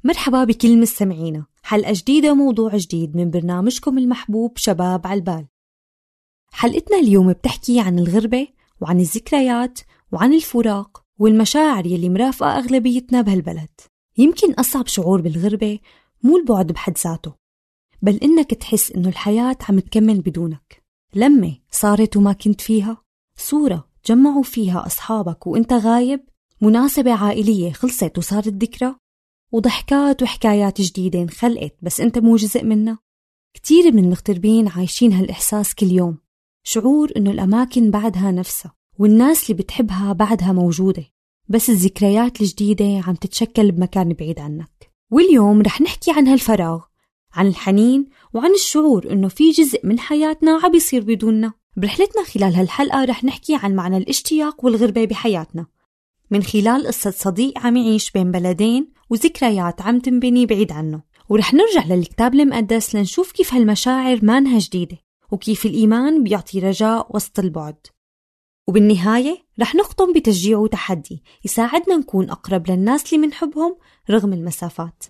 مرحبا بكل مستمعينا، حلقة جديدة وموضوع جديد من برنامجكم المحبوب شباب عالبال. حلقتنا اليوم بتحكي عن الغربة وعن الذكريات وعن الفراق والمشاعر يلي مرافقة أغلبيتنا بهالبلد. يمكن أصعب شعور بالغربة مو البعد بحد ذاته، بل إنك تحس إنه الحياة عم تكمل بدونك. لما صارت وما كنت فيها، صورة جمعوا فيها أصحابك وإنت غايب، مناسبة عائلية خلصت وصارت ذكرى، وضحكات وحكايات جديدة انخلقت بس أنت مو جزء منها. كتير من المغتربين عايشين هالإحساس كل يوم، شعور إنه الأماكن بعدها نفسها والناس اللي بتحبها بعدها موجودة، بس الذكريات الجديدة عم تتشكل بمكان بعيد عنك. واليوم رح نحكي عن هالفراغ، عن الحنين، وعن الشعور إنه في جزء من حياتنا عم يصير بدوننا. برحلتنا خلال هالحلقة رح نحكي عن معنى الاشتياق والغربة بحياتنا، من خلال قصة صديق عم يعيش بين بلدين وذكريات عم تنبني بعيد عنه. ورح نرجع للكتاب المقدس لنشوف كيف هالمشاعر مانها جديدة، وكيف الإيمان بيعطي رجاء وسط البعد. وبالنهاية رح نختم بتشجيع وتحدي يساعدنا نكون أقرب للناس اللي منحبهم رغم المسافات.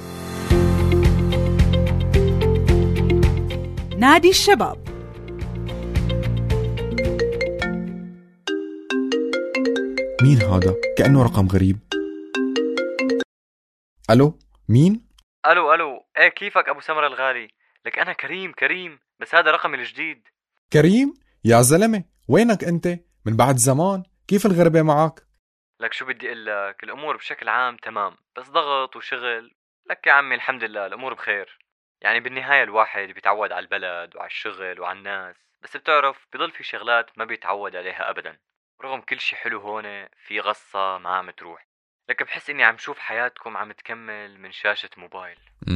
نادي الشباب. مين هذا؟ كأنه رقم غريب. ألو، مين؟ ألو، إيه كيفك أبو سمرة الغالي؟ لك أنا كريم، بس هذا رقمي الجديد. كريم؟ يا زلمة، وينك أنت؟ من بعد زمان، كيف الغربة معك؟ لك شو بدي أقول لك، الأمور بشكل عام تمام، بس ضغط وشغل. لك يا عمي الحمد لله الأمور بخير. يعني بالنهاية الواحد بيتعود على البلد وعلى الشغل وعلى الناس، بس بتعرف بيضل في شغلات ما بيتعود عليها أبدا. رغم كل شي حلو هون، في غصة ما عم تروح. لك بحس إني عم شوف حياتكم عم تكمل من شاشة موبايل.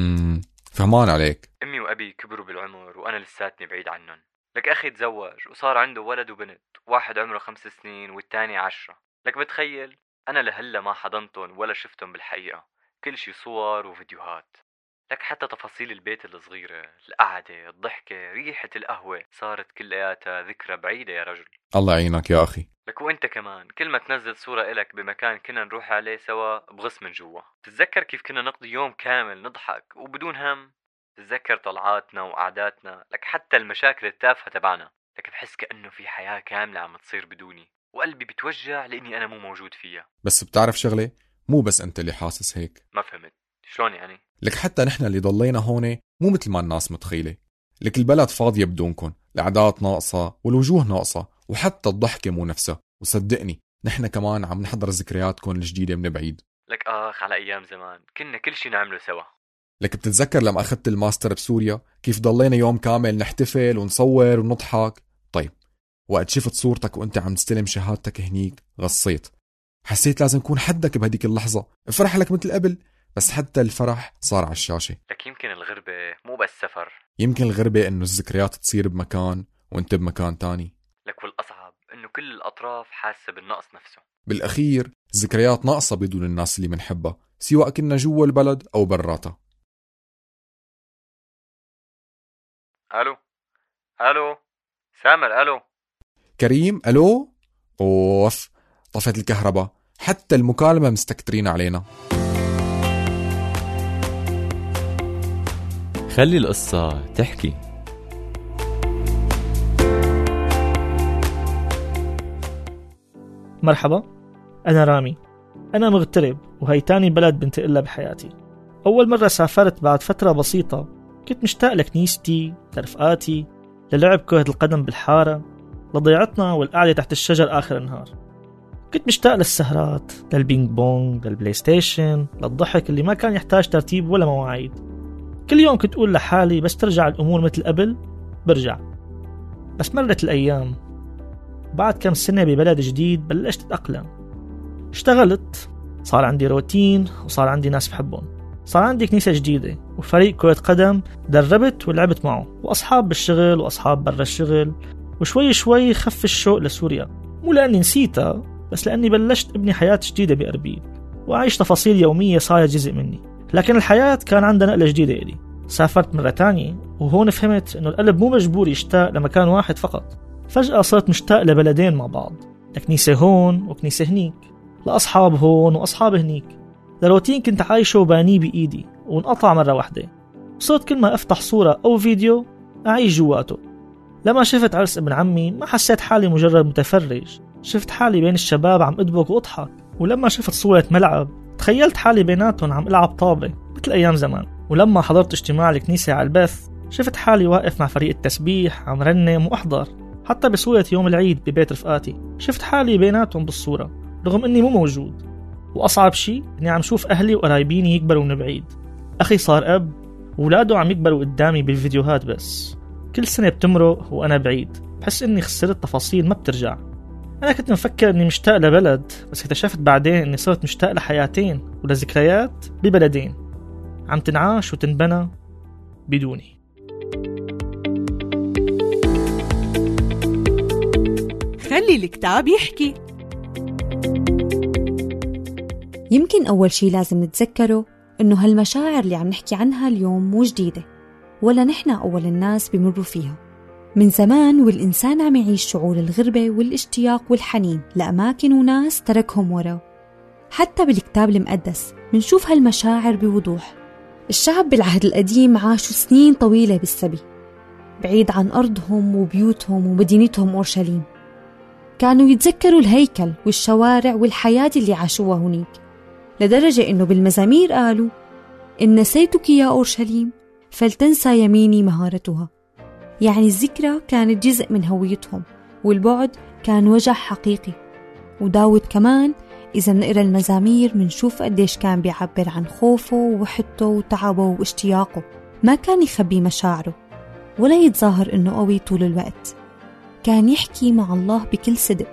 فهمان عليك. أمي وأبي كبروا بالعمر وأنا لساتني بعيد عنهم. لك أخي تزوج وصار عنده ولد وبنت، واحد عمره 5 سنين والتاني 10. لك بتخيل أنا لهلا ما حضنتهم ولا شفتهم بالحقيقة، كل شي صور وفيديوهات. لك حتى تفاصيل البيت الصغيرة، القعدة، الضحكة، ريحة القهوة صارت كلياتها ذكرى بعيدة يا رجل. الله يعينك يا أخي. لك وانت كمان كل ما تنزل صورة إلك بمكان كنا نروح عليه سوا بغص من جوا. تتذكر كيف كنا نقضي يوم كامل نضحك وبدون هم؟ تتذكر طلعاتنا وقعداتنا، لك حتى المشاكل التافهة تبعنا. لك بحس كأنه في حياة كاملة عم تصير بدوني، وقلبي بتوجع لأني أنا مو موجود فيها. بس بتعرف شغلة، مو بس أنت اللي حاسس هيك. ما فهمت شلون يعني؟ لك حتى نحن اللي ضلينا هون مو مثل ما الناس متخيلة. لك البلد فاضية بدونكن، الأعداد ناقصة والوجوه ناقصة، وحتى الضحكة مو نفسها. وصدقني نحن كمان عم نحضر ذكرياتكم الجديدة من بعيد. لك على أيام زمان كنا كل شي نعمله سوا. لك بتتذكر لما أخذت الماستر بسوريا كيف ضلينا يوم كامل نحتفل ونصور ونضحك؟ طيب وقت شفت صورتك وانت عم تستلم شهادتك هنيك غصيت، حسيت لازم يكون حدك بهديك اللحظة، افرح لك مثل قبل. بس حتى الفرح صار على الشاشة. لك يمكن الغربة مو بس سفر، يمكن الغربة انه الذكريات تصير بمكان وانت بمكان تاني. لك والأصعب انه كل الأطراف حاسة بالنقص نفسه. بالأخير الذكريات ناقصة بدون الناس اللي منحبها، سواء كنا جوا البلد أو براتها. ألو سامر. ألو كريم. ألو. أوف، طفت الكهرباء، حتى المكالمة مستكترين علينا. خلي القصة تحكي. مرحبا، أنا رامي. أنا مغترب وهي تاني بلد بنتقلها بحياتي. أول مرة سافرت بعد فترة بسيطة، كنت مشتاق لكنيستي، لرفقاتي، للعب كرة القدم بالحارة، لضيعتنا والقعدة تحت الشجر آخر النهار. كنت مشتاق للسهرات، للبينج بونج، للبلاي ستيشن، للضحك اللي ما كان يحتاج ترتيب ولا مواعيد. كل يوم كنت أقول لحالي بس ترجع الأمور مثل قبل برجع. بس مرت الأيام، بعد كم سنة ببلد جديد بلشت أتأقلم. اشتغلت، صار عندي روتين وصار عندي ناس بحبهم، صار عندي كنيسة جديدة وفريق كرة قدم دربت ولعبت معه، وأصحاب بالشغل وأصحاب برا الشغل. وشوي شوي خف الشوق لسوريا، مو لأني نسيتها، بس لأني بلشت ابني حياة جديدة بأربيل وعيش تفاصيل يومية صارت جزء مني. لكن الحياة كان عندها نقلة جديدة إلي. سافرت مرة تانية وهون فهمت إنه القلب مو مجبور يشتاق لمكان واحد فقط. فجأة صرت مشتاق لبلدين مع بعض، لكنيسة هون وكنيسة هنيك، لأصحاب هون وأصحاب هنيك. لروتين كنت عايشه وبانيه بإيدي وانقطع مرة واحدة. صرت كل ما أفتح صورة أو فيديو أعيش جواته. لما شفت عرس ابن عمي ما حسيت حالي مجرد متفرج، شفت حالي بين الشباب عم أدبك وأضحك. ولما شفت صورة ملعب تخيلت حالي بيناتهم عم ألعب طابة مثل أيام زمان. ولما حضرت اجتماع الكنيسة على البث شفت حالي واقف مع فريق التسبيح عم رنم وأحضر. حتى بصورة يوم العيد ببيت رفقاتي شفت حالي بيناتهم بالصورة رغم أني مو موجود. وأصعب شيء أني عم شوف أهلي وقرايبيني يكبروا من بعيد. أخي صار أب وولاده عم يكبروا قدامي بالفيديوهات، بس كل سنة بتمرق وأنا بعيد بحس أني خسرت تفاصيل ما بترجع. أنا كنت مفكر أني مشتاق لبلد، بس اكتشفت بعدين أني صرت مشتاق لحياتين ولذكريات ببلدين عم تنعاش وتنبنى بدوني. خلي الكتاب يحكي. يمكن أول شي لازم نتذكره إنه هالمشاعر اللي عم نحكي عنها اليوم مو جديدة، ولا نحن أول الناس بمروا فيها. من زمان والإنسان عم يعيش شعور الغربة والاشتياق والحنين لأماكن وناس تركهم وراه. حتى بالكتاب المقدس منشوف هالمشاعر بوضوح. الشعب بالعهد القديم عاشوا سنين طويلة بالسبي بعيد عن أرضهم وبيوتهم ومدينتهم أورشليم. كانوا يتذكروا الهيكل والشوارع والحياة اللي عاشوها هناك، لدرجة إنه بالمزامير قالوا: إن نسيتك يا أورشليم فلتنسى يميني مهارتها. يعني الذكرى كانت جزء من هويتهم، والبعد كان وجع حقيقي. وداود كمان إذا منقرأ المزامير منشوف قديش كان بيعبر عن خوفه ووحدته وتعبه واشتياقه. ما كان يخبي مشاعره ولا يتظاهر إنه قوي طول الوقت، كان يحكي مع الله بكل صدق.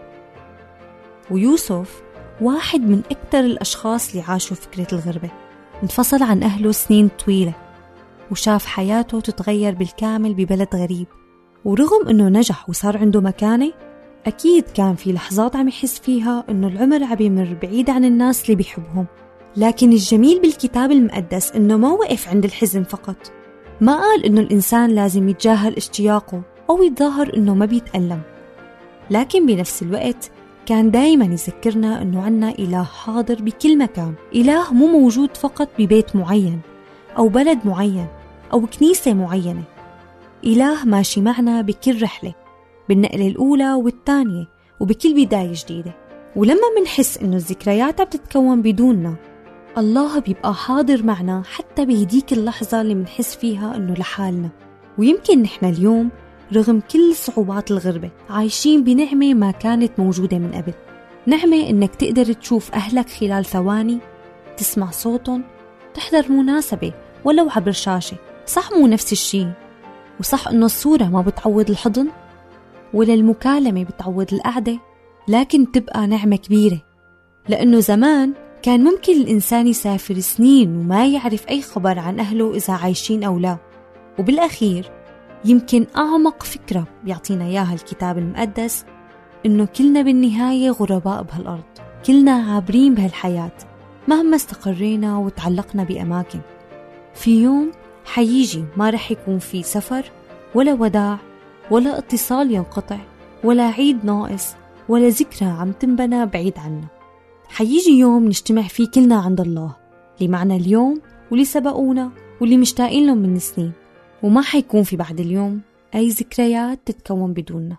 ويوسف واحد من أكثر الأشخاص اللي عاشوا فكرة الغربة، انفصل عن أهله سنين طويلة وشاف حياته تتغير بالكامل ببلد غريب. ورغم أنه نجح وصار عنده مكانة، أكيد كان في لحظات عم يحس فيها أنه العمر عم يمر بعيد عن الناس اللي بيحبهم. لكن الجميل بالكتاب المقدس أنه ما وقف عند الحزن فقط. ما قال أنه الإنسان لازم يتجاهل اشتياقه أو يتظاهر أنه ما بيتألم، لكن بنفس الوقت كان دايما يذكرنا أنه عنا إله حاضر بكل مكان. إله مو موجود فقط ببيت معين أو بلد معين أو كنيسة معينة. إله ماشي معنا بكل رحلة، بالنقلة الأولى والثانية وبكل بداية جديدة. ولما منحس إنه الذكريات بتتكون بدوننا، الله بيبقى حاضر معنا حتى بهديك اللحظة اللي منحس فيها إنه لحالنا. ويمكن نحن اليوم رغم كل صعوبات الغربة عايشين بنعمة ما كانت موجودة من قبل. نعمة إنك تقدر تشوف أهلك خلال ثواني، تسمع صوتهم، تحضر مناسبة ولو عبر شاشة. صح مو نفس الشي، وصح إنه الصورة ما بتعوض الحضن ولا المكالمة بتعوض القعدة، لكن تبقى نعمة كبيرة. لأنه زمان كان ممكن الإنسان يسافر سنين وما يعرف أي خبر عن أهله إذا عايشين أو لا. وبالأخير يمكن أعمق فكرة بيعطينا إياها الكتاب المقدس إنه كلنا بالنهاية غرباء بهالأرض، كلنا عابرين بهالحياة مهما استقرينا وتعلقنا بأماكن. في يوم حييجي ما رح يكون في سفر ولا وداع ولا اتصال ينقطع ولا عيد ناقص ولا ذكرى عم تنبنى بعيد عنا. حييجي يوم نجتمع فيه كلنا عند الله، اللي معنا اليوم واللي سبقونا واللي مشتاقين لهم من سنين. وما حيكون في بعد اليوم أي ذكريات تتكون بدوننا.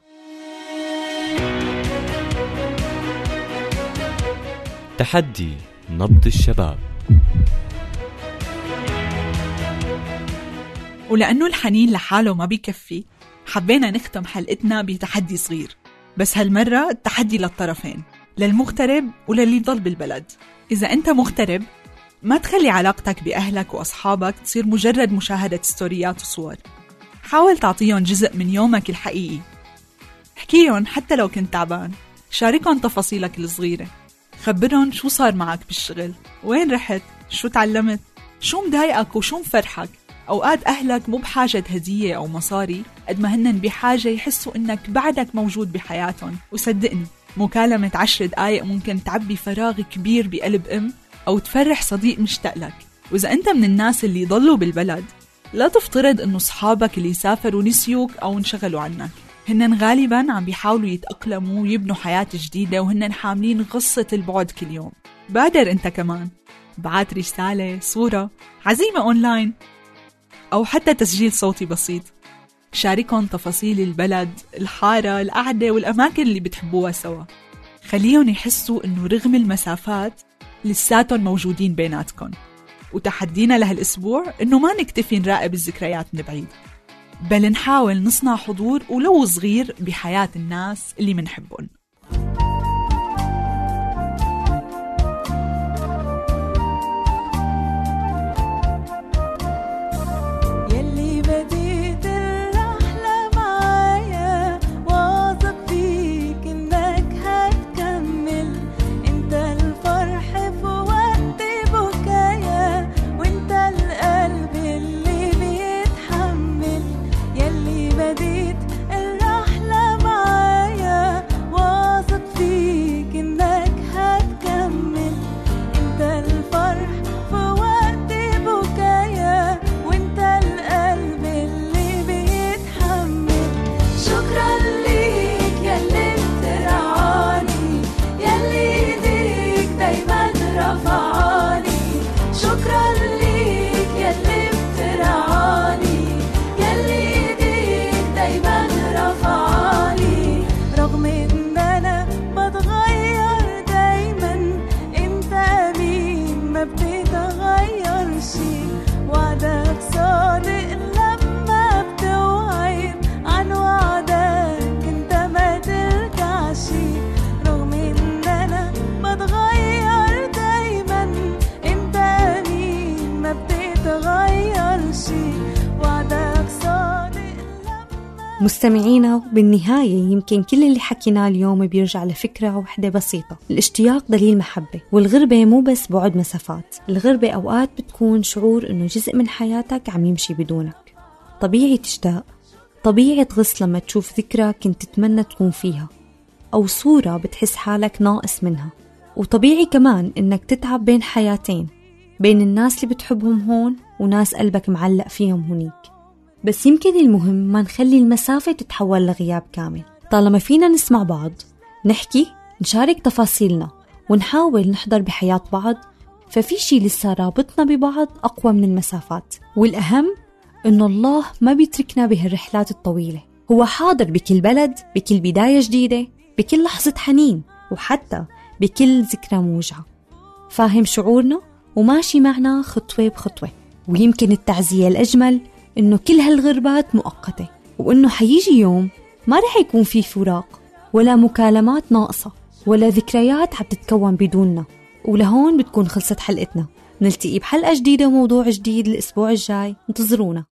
تحدي نبض الشباب. ولأنه الحنين لحاله ما بيكفي، حبينا نختم حلقتنا بتحدي صغير، بس هالمرة التحدي للطرفين، للمغترب وللي ضل بالبلد. إذا أنت مغترب ما تخلي علاقتك بأهلك وأصحابك تصير مجرد مشاهدة ستوريات وصور. حاول تعطيهم جزء من يومك الحقيقي، احكيهم حتى لو كنت تعبان، شاركهم تفاصيلك الصغيرة، خبرهم شو صار معك بالشغل، وين رحت، شو تعلمت، شو مضايقك وشو مفرحك. أوقات أهلك مو بحاجة هدية أو مصاري قد ما هنن بحاجة يحسوا إنك بعدك موجود بحياتهم. وصدقني مكالمة 10 دقايق ممكن تعبي فراغ كبير بقلب أم أو تفرح صديق مشتاق لك. وإذا أنت من الناس اللي ضلوا بالبلد، لا تفترض إنه صحابك اللي سافروا نسيوك أو انشغلوا عنك. هنن غالباً عم بيحاولوا يتأقلموا ويبنوا حياة جديدة، وهنن حاملين غصة البعد كل يوم. بادر أنت كمان، بعت رسالة، صورة، عزيمة أونلاين، أو حتى تسجيل صوتي بسيط. شاركهم تفاصيل البلد، الحارة، القعدة والأماكن اللي بتحبوها سوا. خليهم يحسوا إنه رغم المسافات لساتهم موجودين بيناتكم. وتحدينا لهالأسبوع إنه ما نكتفي نراقب الذكريات من بعيد، بل نحاول نصنع حضور ولو صغير بحياة الناس اللي منحبهم. مستمعينا، بالنهاية يمكن كل اللي حكيناه اليوم بيرجع لفكرة وحدة بسيطة: الاشتياق دليل محبة، والغربة مو بس بعد مسافات. الغربة أوقات بتكون شعور إنه جزء من حياتك عم يمشي بدونك. طبيعي تشتاق، طبيعي تغص لما تشوف ذكرى كنت تتمنى تكون فيها، أو صورة بتحس حالك ناقص منها. وطبيعي كمان إنك تتعب بين حياتين، بين الناس اللي بتحبهم هون وناس قلبك معلق فيهم هنيك. بس يمكن المهم ما نخلي المسافة تتحول لغياب كامل. طالما فينا نسمع بعض، نحكي، نشارك تفاصيلنا، ونحاول نحضر بحياة بعض، ففي شي لسه رابطنا ببعض أقوى من المسافات. والأهم إنه الله ما بيتركنا بهالرحلات الطويلة، هو حاضر بكل بلد، بكل بداية جديدة، بكل لحظة حنين، وحتى بكل ذكرى موجعة. فاهم شعورنا وماشي معنا خطوة بخطوة. ويمكن التعزية الأجمل إنه كل هالغربات مؤقتة، وإنه حيجي يوم ما رح يكون فيه فراق ولا مكالمات ناقصة ولا ذكريات عم تتكون بدوننا. ولهون بتكون خلصت حلقتنا. نلتقي بحلقة جديدة وموضوع جديد الأسبوع الجاي، انتظرونا.